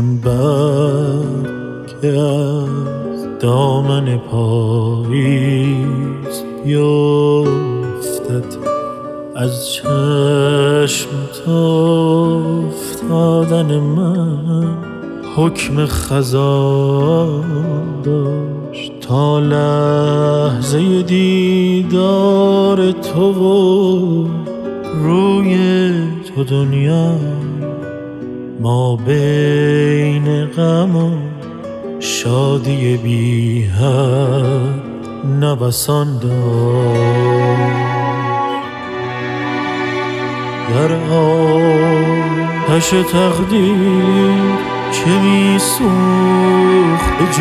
چون برگ که از دامن پاییز بیفتد، از چشم تا افتادن من حکم خزان داشت. تا لحظه دیدار تو و روی تو دنیا ما بین غم و شادی بی حد نوسان داشت. در آتش تقدیر که می سوخت به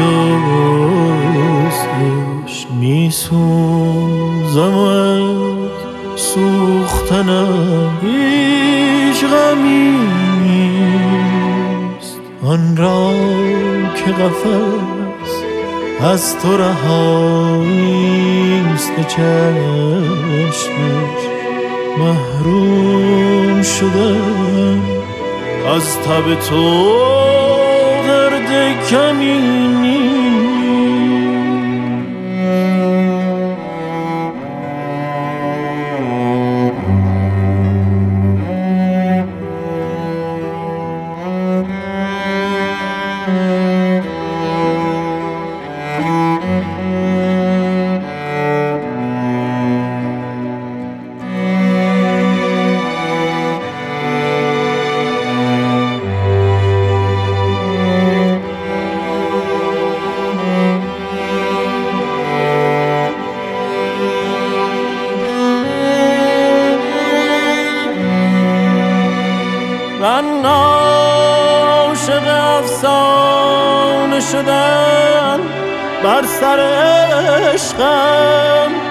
جزش، می سوزم و از سوختنم هیچ غمی نیست. آن را که قفس از تو رهاییست به چشمش محروم شدم از تب تو درد کمی نیست. من عاشق افسانه شدن بر سر عشقم،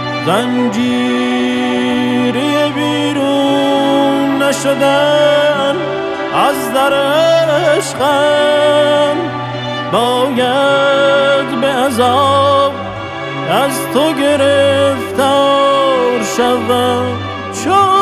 زنجیری بیرون نشدن از در عشقم. باید به عذاب از تو گرفتار شوم چون